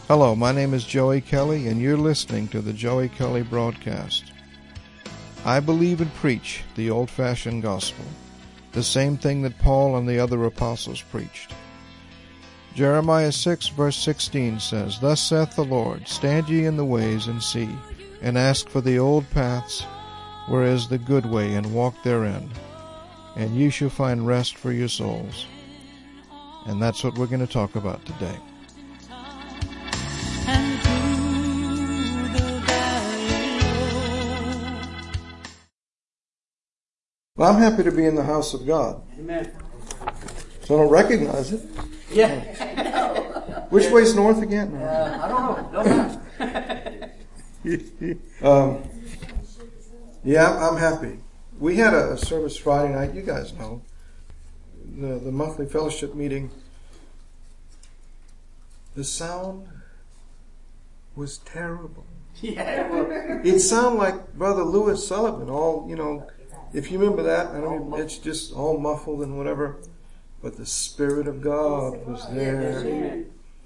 Hello, my name is Joey Kelly, and you're listening to the Joey Kelly Broadcast. I believe and preach the old-fashioned gospel, the same thing that Paul and the other apostles preached. Jeremiah 6, verse 16 says, "Thus saith the Lord, stand ye in the ways and see, and ask for the old paths, where is the good way, and walk therein, and ye shall find rest for your souls." And that's what we're going to talk about today. Well, I'm happy to be in the house of God. Amen. So I don't recognize it. Yeah. Which way's north again? I don't know. Yeah, I'm happy. We had a service Friday night. You guys know. The monthly fellowship meeting. The sound was terrible. Yeah. It sounded like Brother Louis Sullivan. If you remember that, it's just all muffled and whatever. But the Spirit of God was there.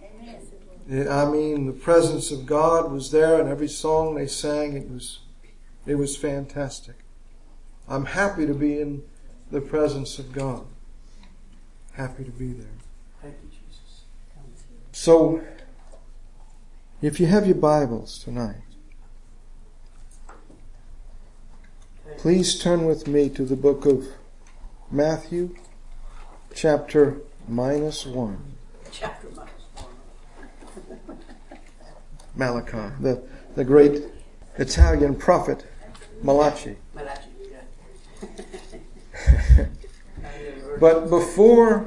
The presence of God was there, and every song they sang, it was fantastic. I'm happy to be in the presence of God. Happy to be there. Thank you, Jesus. So, if you have your Bibles tonight, please turn with me to the book of Matthew, chapter -1. Chapter -1. Malachi, the great Italian prophet Malachi. But before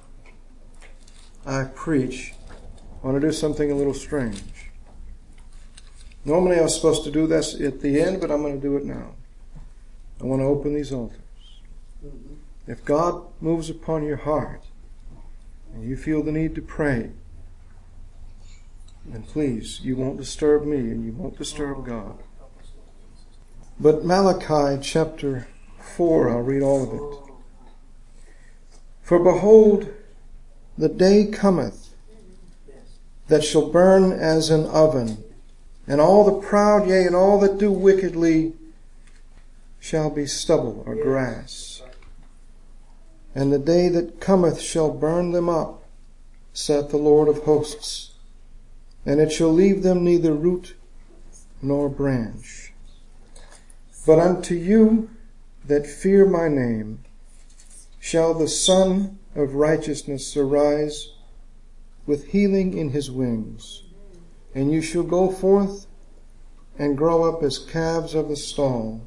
I preach, I want to do something a little strange. Normally I was supposed to do this at the end, but I'm going to do it now. I want to open these altars. If God moves upon your heart and you feel the need to pray, then please, you won't disturb me and you won't disturb God. But Malachi chapter 4, I'll read all of it. "For behold, the day cometh that shall burn as an oven, and all the proud, yea, and all that do wickedly shall be stubble or grass. And the day that cometh shall burn them up, saith the Lord of hosts, and it shall leave them neither root nor branch. But unto you that fear my name shall the Son of Righteousness arise with healing in his wings, and you shall go forth and grow up as calves of the stall.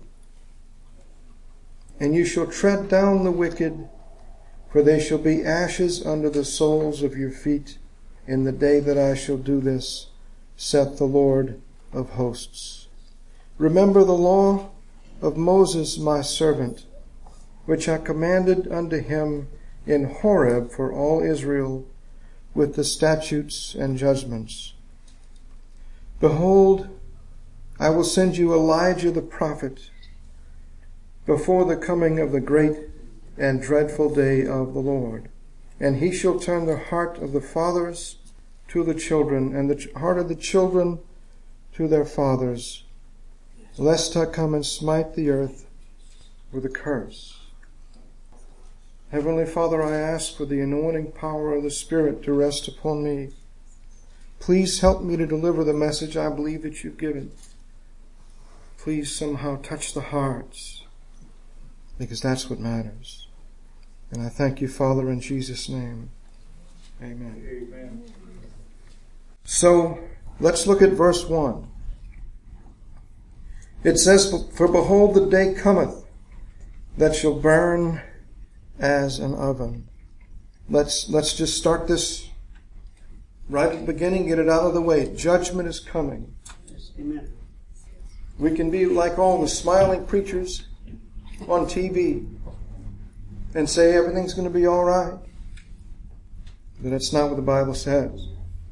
And you shall tread down the wicked, for they shall be ashes under the soles of your feet in the day that I shall do this, saith the Lord of hosts. Remember the law of Moses my servant, which I commanded unto him in Horeb for all Israel, with the statutes and judgments. Behold, I will send you Elijah the prophet before the coming of the great and dreadful day of the Lord. And he shall turn the heart of the fathers to the children, and the heart of the children to their fathers, lest I come and smite the earth with a curse." Heavenly Father, I ask for the anointing power of the Spirit to rest upon me. Please help me to deliver the message I believe that you've given. Please somehow touch the hearts, because that's what matters. And I thank you, Father, in Jesus' name. Amen. Amen. So, let's look at verse 1. It says, "For behold, the day cometh that shall burn as an oven." Let's just start this right at the beginning, get it out of the way. Judgment is coming. Amen. We can be like all the smiling preachers on TV and say everything's going to be all right. But that's not what the Bible says.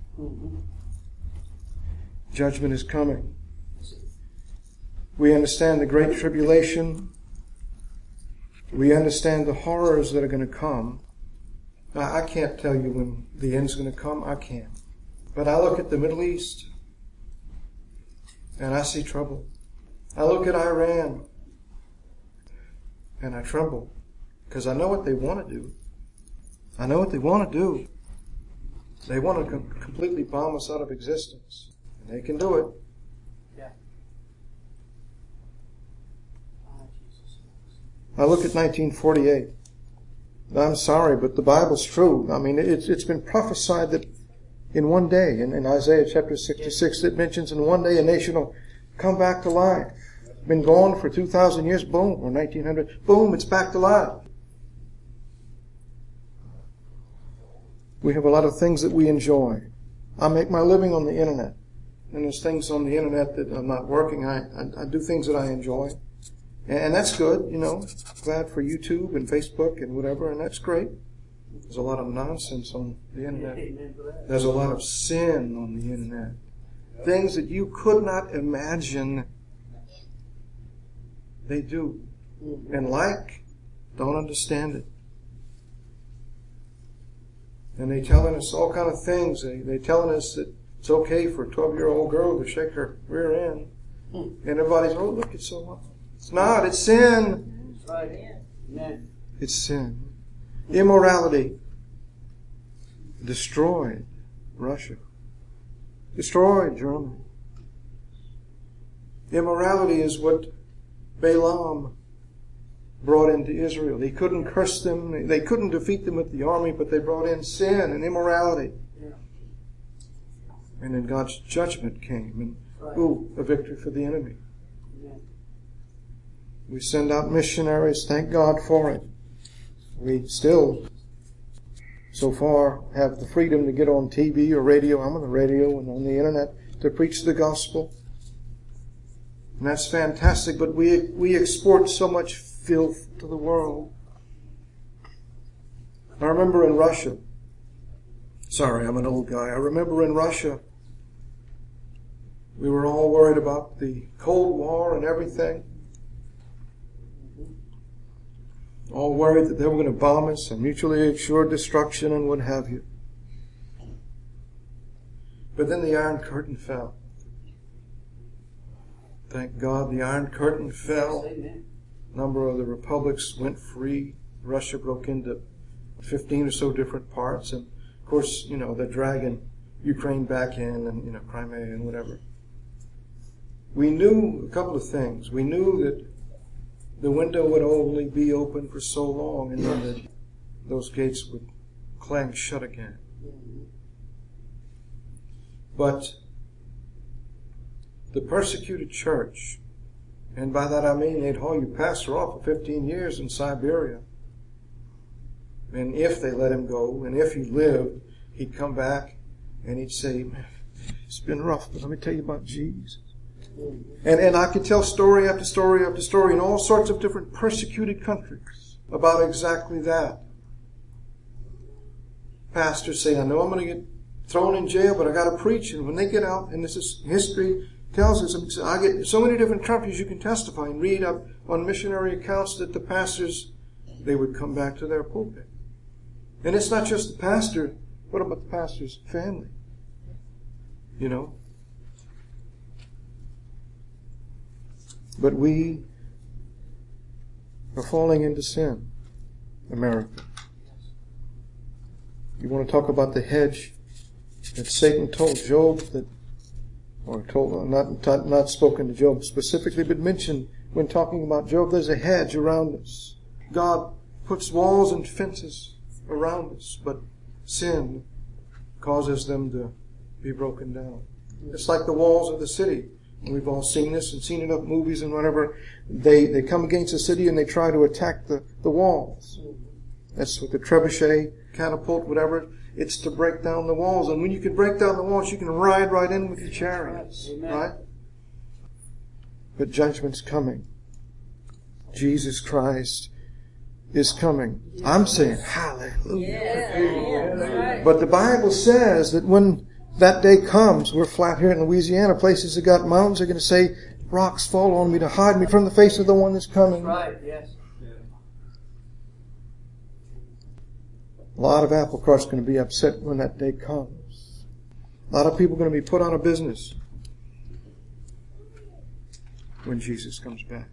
Judgment is coming. We understand the great tribulation. We understand the horrors that are going to come. Now, I can't tell you when the end's going to come. I can't. But I look at the Middle East and I see trouble. I look at Iran and I tremble because I know what they want to do. I know what they want to do. They want to completely bomb us out of existence. And they can do it. Yeah. I look at 1948. I'm sorry, but the Bible's true. I mean, it's been prophesied that in one day, in Isaiah chapter 66, it mentions in one day a nation will come back to life. Been gone for 2,000 years, boom, or 1900, boom, it's back to life. We have a lot of things that we enjoy. I make my living on the internet. And there's things on the internet that I'm not working. I do things that I enjoy. And that's good, you know. Glad for YouTube and Facebook and whatever, and that's great. There's a lot of nonsense on the internet. There's a lot of sin on the internet. Things that you could not imagine they do. And don't understand it. And they telling us all kind of things. They telling us that it's okay for a 12-year-old girl to shake her rear end. And everybody's, oh, look, it's so wrong. It's not. It's sin. It's sin. Immorality destroyed Russia. Destroyed Germany. Immorality is what Balaam brought into Israel. He couldn't curse them. They couldn't defeat them with the army, but they brought in sin and immorality. Yeah. And then God's judgment came. And, a victory for the enemy. Yeah. We send out missionaries. Thank God for it. We still, so far, have the freedom to get on TV or radio. I'm on the radio and on the internet to preach the gospel. And that's fantastic, but we export so much filth to the world. I remember in Russia, sorry, I'm an old guy. I remember in Russia, we were all worried about the Cold War and everything. All worried that they were going to bomb us and mutually assured destruction and what have you. But then the Iron Curtain fell. Thank God the Iron Curtain fell. A number of the republics went free. Russia broke into 15 or so different parts. And, of course, you know, they're dragging Ukraine back in and, you know, Crimea and whatever. We knew a couple of things. We knew that the window would only be open for so long and then that those gates would clang shut again. But the persecuted church, and by that I mean they'd haul your pastor off for 15 years in Siberia. And if they let him go, and if he lived, he'd come back and he'd say, it's been rough, but let me tell you about Jesus. And I could tell story after story after story in all sorts of different persecuted countries about exactly that. Pastors say, I know I'm going to get thrown in jail, but I got to preach. And when they get out, and this is history tells us, I get so many different countries you can testify and read up on missionary accounts that the pastors, they would come back to their pulpit. And it's not just the pastor. What about the pastor's family? You know? But we are falling into sin, America. You want to talk about the hedge that Satan told Job that, or told, not spoken to Job specifically, but mentioned when talking about Job, there's a hedge around us. God puts walls and fences around us, but sin causes them to be broken down. It's like the walls of the city. We've all seen this and seen enough movies and whatever. They come against the city and they try to attack the walls. That's what the trebuchet, catapult, whatever. It's to break down the walls. And when you can break down the walls, you can ride right in with your chariots. Right? But judgment's coming. Jesus Christ is coming. I'm saying hallelujah. But the Bible says that when that day comes, we're flat here in Louisiana, places that got mountains are going to say, rocks fall on me to hide me from the face of the one that's coming. Right, yes. A lot of apple crush going to be upset when that day comes. A lot of people are going to be put out of business when Jesus comes back.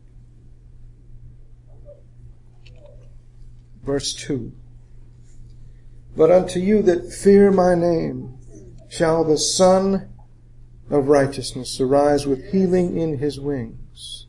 Verse 2. But unto you that fear my name shall the Son of righteousness arise with healing in his wings.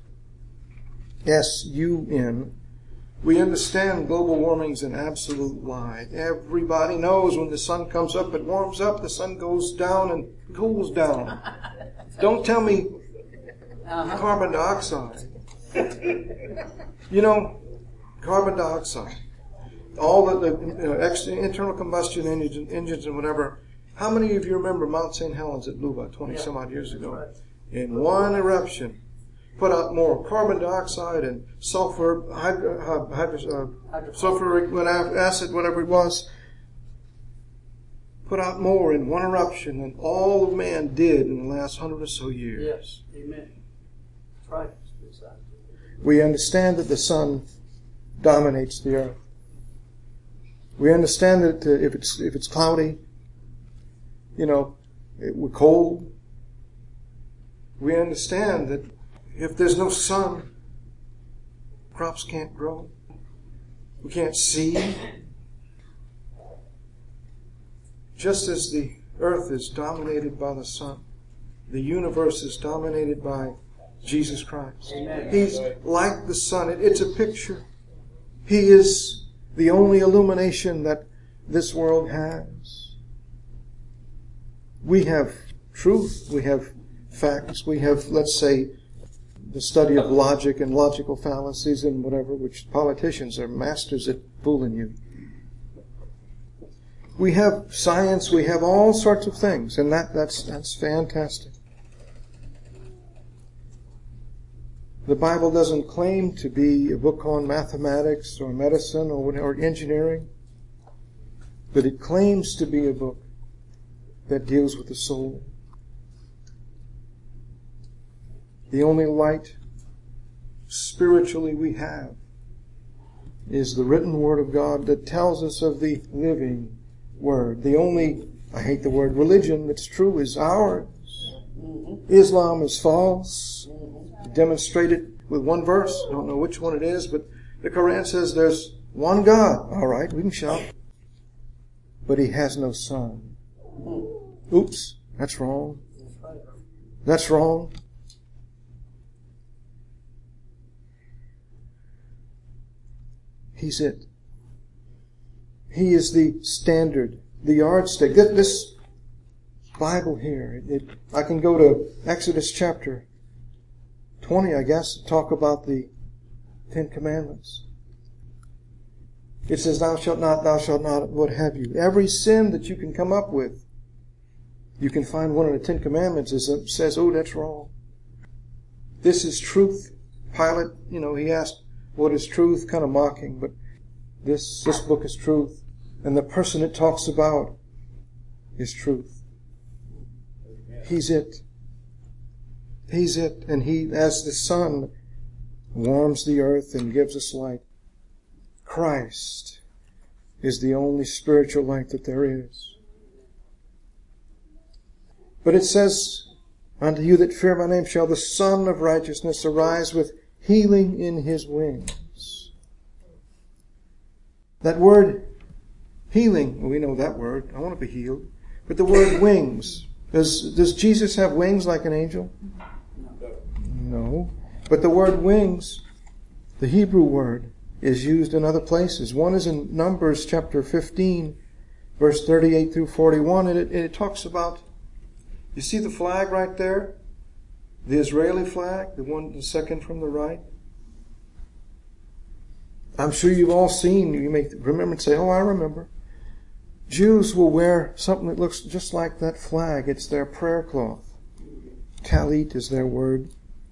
S-U-N. We understand global warming is an absolute lie. Everybody knows when the sun comes up, it warms up, the sun goes down and cools down. Don't tell me carbon dioxide. You know, carbon dioxide. All the internal combustion engines and whatever. How many of you remember Mount St. Helens at Luba 20 some odd years ago? In one eruption, put out more carbon dioxide and sulfur, sulfuric acid, whatever it was. Put out more in one eruption than all of man did in the last 100 or so years. Yes, amen. Right. We understand that the sun dominates the earth. We understand that if it's cloudy, we're cold. We understand that if there's no sun, crops can't grow. We can't see. Just as the earth is dominated by the sun, the universe is dominated by Jesus Christ. Amen. He's like the sun. It's a picture. He is the only illumination that this world has. We have truth. We have facts. We have, let's say, the study of logic and logical fallacies and whatever, which politicians are masters at fooling you. We have science. We have all sorts of things, and that's fantastic. The Bible doesn't claim to be a book on mathematics or medicine or engineering, but it claims to be a book that deals with the soul. The only light spiritually we have is the written Word of God that tells us of the living Word. The only, I hate the word religion, that's true is ours. Islam is false. Demonstrated with one verse. I don't know which one it is, but the Quran says there's one God. All right, we can shout. But he has no son. Oops, that's wrong. That's wrong. He's it. He is the standard, the yardstick. This Bible here, I can go to Exodus chapter 20, I guess, to talk about the 10 Commandments. It says, thou shalt not, what have you. Every sin that you can come up with, you can find one of the 10 Commandments that says, oh, that's wrong. This is truth. Pilate, he asked, what is truth? Kind of mocking, but this book is truth. And the person it talks about is truth. He's it. He's it. And he, as the sun warms the earth and gives us light, Christ is the only spiritual light that there is. But it says, unto you that fear my name shall the Son of righteousness arise with healing in his wings. That word, healing, well, we know that word. I want to be healed. But the word wings, does Jesus have wings like an angel? No. But the word wings, the Hebrew word, is used in other places. One is in Numbers chapter 15, verse 38 through 41, and it talks about, you see the flag right there? The Israeli flag, the second from the right. I'm sure you've all seen, you may remember and say, oh, I remember. Jews will wear something that looks just like that flag. It's their prayer cloth. Talit is their word.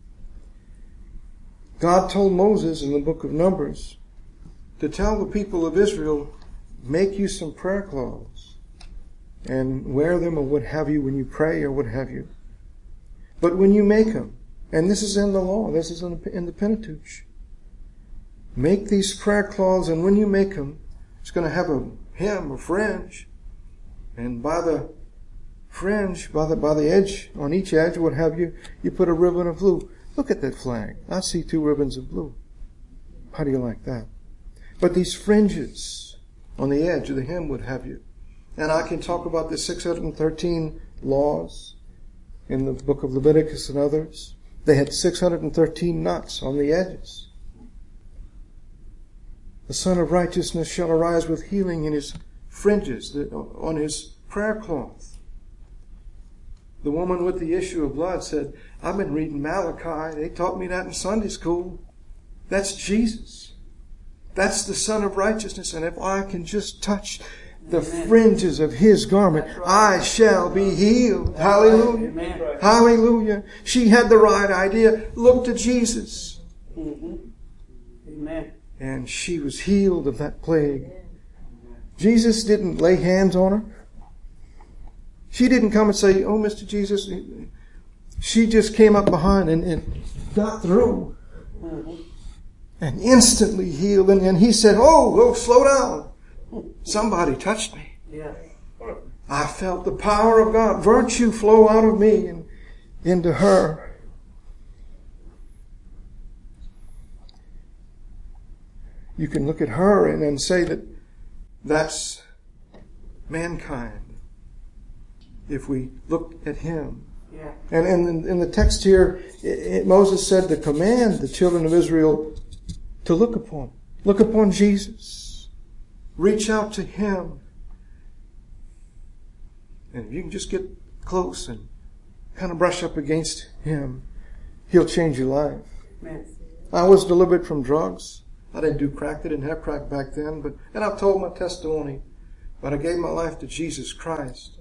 God told Moses in the book of Numbers to tell the people of Israel, make you some prayer cloths and wear them or what have you when you pray or what have you. But when you make them, and this is in the law, this is in the Pentateuch, make these prayer cloths, and when you make them, it's going to have a hem or fringe, and by the fringe by the edge, on each edge, what have you, you put a ribbon of blue. Look at that flag. I see 2 ribbons of blue. How do you like that? But these fringes on the edge of the hem, what have you. And I can talk about the 613 laws in the book of Leviticus and others. They had 613 knots on the edges. The Son of Righteousness shall arise with healing in his fringes, on his prayer cloth. The woman with the issue of blood said, I've been reading Malachi. They taught me that in Sunday school. That's Jesus. That's the Son of Righteousness. And if I can just touch the fringes of his garment, I shall be healed. Hallelujah. Amen. Hallelujah. She had the right idea. Look to Jesus. Amen. And she was healed of that plague. Jesus didn't lay hands on her. She didn't come and say, oh, Mr. Jesus. She just came up behind and got through. And instantly healed. And he said, oh, slow down. Somebody touched me. Yeah. I felt the power of God. Virtue flow out of me and into her. You can look at her and say that that's mankind. If we look at him. Yeah. And in the text here, Moses said to command the children of Israel to look upon Jesus. Reach out to him. And if you can just get close and kind of brush up against him, he'll change your life. Amen. I was delivered from drugs. I didn't do crack. They didn't have crack back then. And I've told my testimony. But I gave my life to Jesus Christ.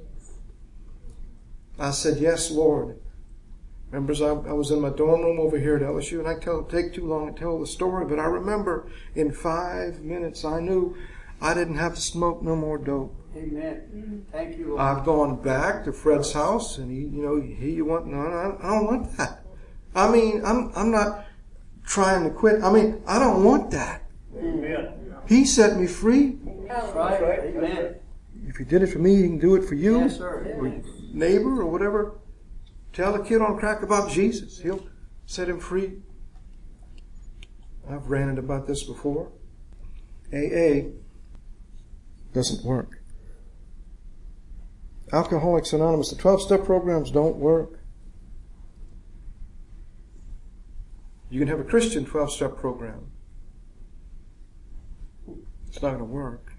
I said, yes, Lord. Remember, I was in my dorm room over here at LSU, and I take too long to tell the story, but I remember in 5 minutes I knew I didn't have to smoke no more dope. Amen. Thank you, Lord. I've gone back to Fred's house, and he want, no, I don't want that. I mean, I'm not trying to quit. I mean, I don't want that. Amen. He set me free. That's right. Amen. If he did it for me, he can do it for you. Yes, sir. Or your neighbor or whatever. Tell a kid on crack about Jesus. He'll set him free. I've ranted about this before. AA doesn't work. Alcoholics Anonymous, the 12-step programs don't work. You can have a Christian 12-step program. It's not going to work.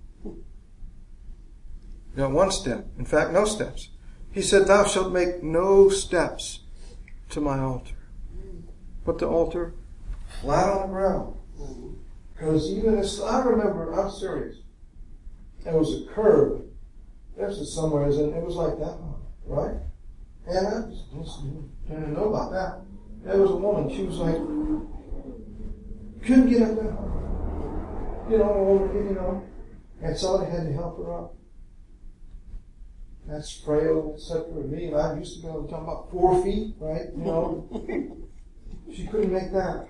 You know, 1 step. In fact, no steps. He said, thou shalt make no steps to my altar. Put the altar flat on the ground. Because even as I remember, I'm serious, there was a curve. This is somewhere, and it was like that one, right? And I just didn't know about that. There was a woman, she was like, couldn't get up there. And somebody had to help her up. That's frail, etc. Me, and I used to be able to talk about 4 feet, right? She couldn't make that.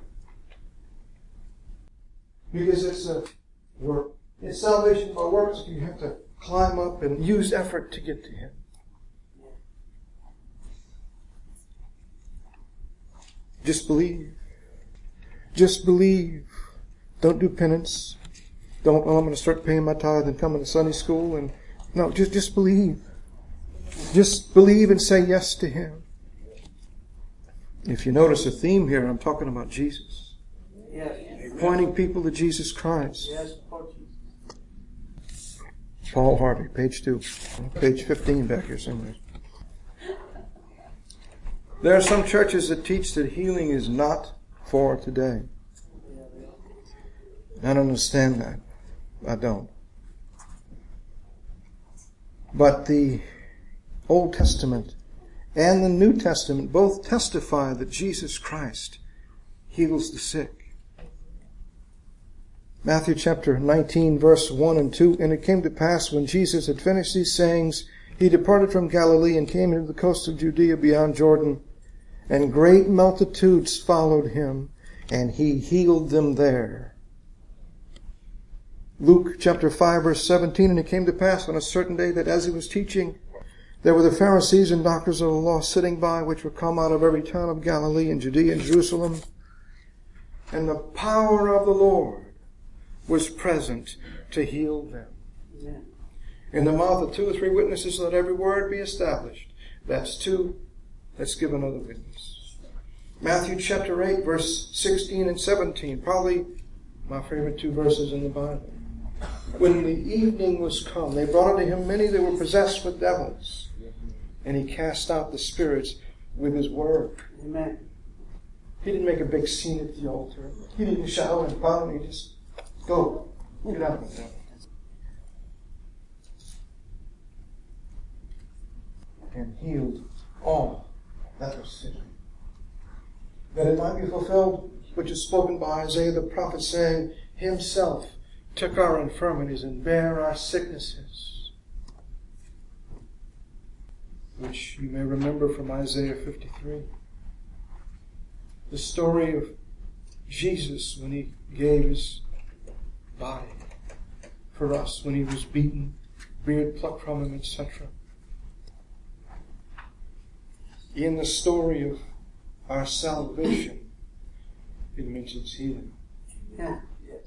Because it's a work. It's salvation by works. You have to climb up and use effort to get to him. Just believe. Just believe. Don't do penance. I'm going to start paying my tithe and coming to Sunday school. And no, just believe. Just believe and say yes to him. If you notice a theme here, I'm talking about Jesus. Yes. Pointing people to Jesus Christ. Yes, Lord Jesus. Paul Harvey, page 2. Page 15 back here somewhere. There are some churches that teach that healing is not for today. I don't understand that. I don't. But the Old Testament and the New Testament both testify that Jesus Christ heals the sick. Matthew chapter 19, verse 1 and 2. And it came to pass when Jesus had finished these sayings, he departed from Galilee and came into the coast of Judea beyond Jordan. And great multitudes followed him, and he healed them there. Luke chapter 5, verse 17. And it came to pass on a certain day that as he was teaching, There were the Pharisees and doctors of the law sitting by, which were come out of every town of Galilee and Judea and Jerusalem. And the power of the Lord was present to heal them. Amen. In the mouth of 2 or 3 witnesses, let every word be established. That's 2. Let's give another witness. Matthew chapter 8, verse 16 and 17. Probably my favorite 2 verses in the Bible. When the evening was come, they brought unto him many that were possessed with devils. And he cast out the spirits with his word. Amen. He didn't make a big scene at the altar. He didn't shout and pound. He just, go. Get out of it. And healed all that were sick. That it might be fulfilled which is spoken by Isaiah the prophet, saying, Himself took our infirmities and bare our sicknesses. Which you may remember from Isaiah 53. The story of Jesus when He gave His body for us, when He was beaten, beard plucked from Him, etc. In the story of our salvation, it mentions healing. Yeah. Yes.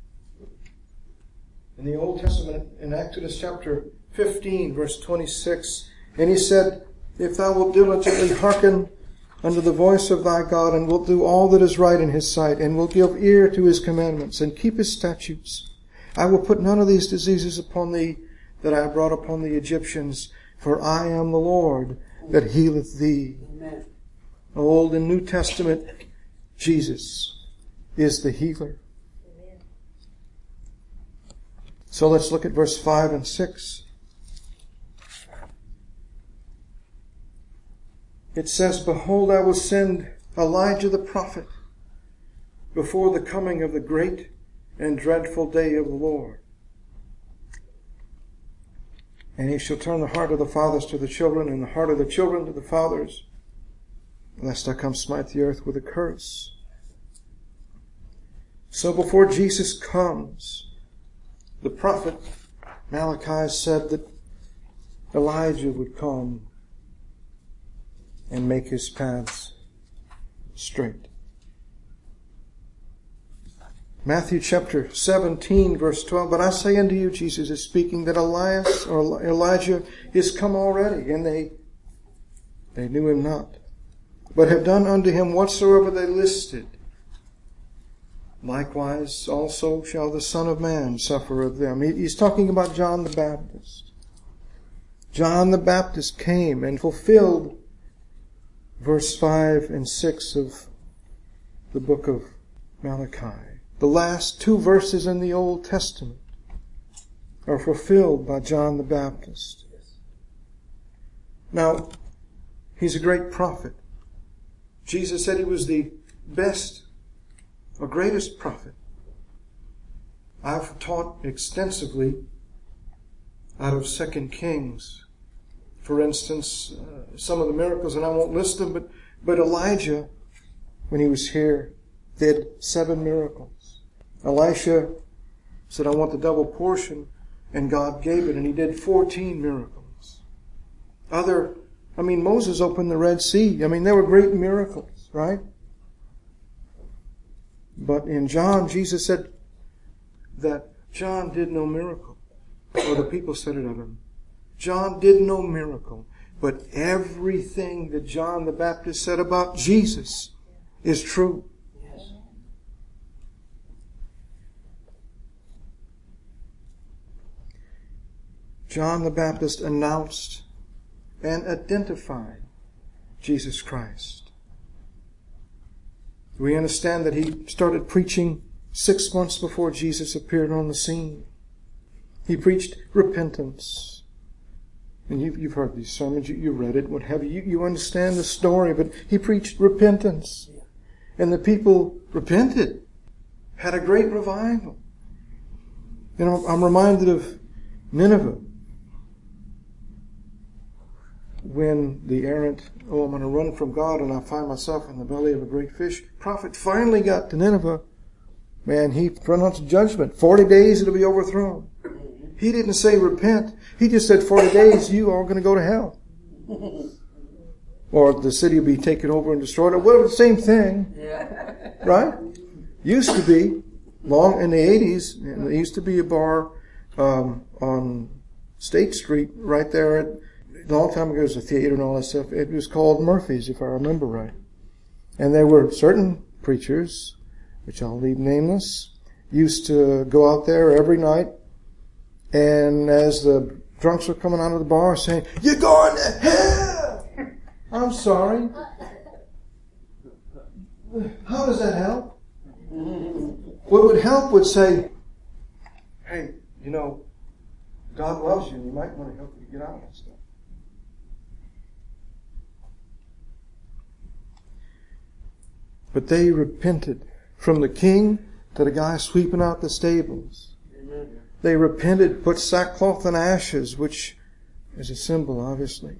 In the Old Testament, in Exodus chapter 15, verse 26, and He said, If thou wilt diligently hearken unto the voice of thy God, and wilt do all that is right in His sight, and wilt give ear to His commandments, and keep His statutes, I will put none of these diseases upon thee that I have brought upon the Egyptians, for I am the Lord that healeth thee. Amen. Old and New Testament, Jesus is the healer. Amen. So let's look at verse 5 and 6. It says, Behold, I will send Elijah the prophet before the coming of the great and dreadful day of the Lord. And he shall turn the heart of the fathers to the children, and the heart of the children to the fathers, lest I come smite the earth with a curse. So before Jesus comes, the prophet Malachi said that Elijah would come and make his paths straight. Matthew chapter 17, verse 12, But I say unto you, Jesus is speaking, that Elias or Elijah is come already, and they knew him not, but have done unto him whatsoever they listed. Likewise also shall the Son of Man suffer of them. He's talking about John the Baptist. John the Baptist came and fulfilled verse 5 and 6 of the book of Malachi. The last 2 verses in the Old Testament are fulfilled by John the Baptist. Now, he's a great prophet. Jesus said he was the best or greatest prophet. I've taught extensively out of 2 Kings. For instance, some of the miracles, and I won't list them, but Elijah, when he was here, did 7 miracles. Elisha said, I want the double portion, and God gave it, and he did 14 miracles. Moses opened the Red Sea. There were great miracles, right? But in John, Jesus said that John did no miracle. Or the people said it of him. John did no miracle. But everything that John the Baptist said about Jesus is true. Yes. John the Baptist announced and identified Jesus Christ. We understand that he started preaching 6 months before Jesus appeared on the scene. He preached repentance. And you've heard these sermons, you read it, what have you. You understand the story, but he preached repentance. And the people repented, had a great revival. I'm reminded of Nineveh. When the errant, I'm going to run from God and I find myself in the belly of a great fish. Prophet finally got to Nineveh. Man, he pronounced judgment. 40 days it'll be overthrown. He didn't say repent. He just said 40 days you are going to go to hell. Or the city will be taken over and destroyed. Or whatever, the same thing. Yeah. Right? Used to be, long in the 80s, there used to be a bar on State Street right there. A long time ago, there was a theater and all that stuff. It was called Murphy's, if I remember right. And there were certain preachers, which I'll leave nameless, used to go out there every night, and as the drunks were coming out of the bar saying, "You're going to hell!" I'm sorry. How does that help? What would help would say, "Hey, you know, God loves you and He might want to help you to get out of that stuff." But they repented. From the king to the guy sweeping out the stables. Amen. They repented, put sackcloth and ashes, which is a symbol, obviously.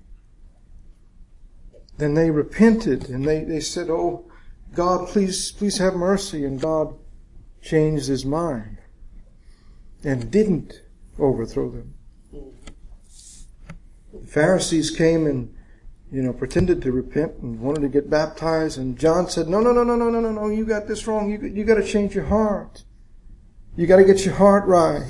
Then they repented and they said, "Oh, God, please have mercy." And God changed His mind and didn't overthrow them. The Pharisees came and, pretended to repent and wanted to get baptized. And John said, No, you got this wrong. You got to change your heart. You got to get your heart right.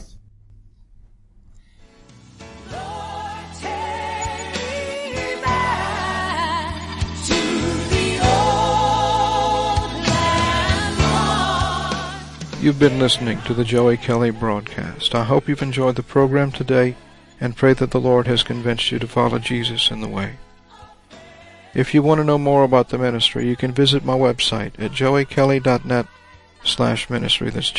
You've been listening to the Joey Kelly broadcast. I hope you've enjoyed the program today and pray that the Lord has convinced you to follow Jesus in the way. If you want to know more about the ministry, you can visit my website at joeykelly.net/ministry. That's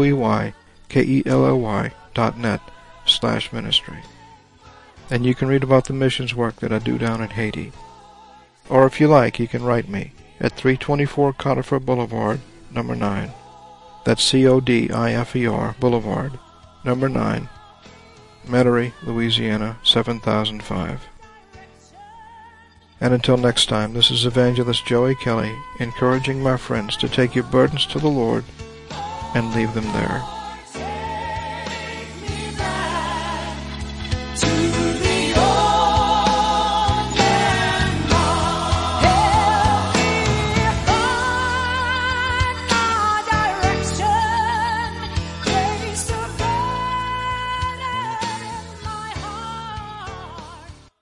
joeykelly.net/ministry. And you can read about the missions work that I do down in Haiti. Or if you like, you can write me at 324 Codifer Boulevard, number 9. That's Codifer Boulevard, number 9, Metairie, Louisiana, 7005. And until next time, this is Evangelist Joey Kelly, encouraging my friends to take your burdens to the Lord and leave them there.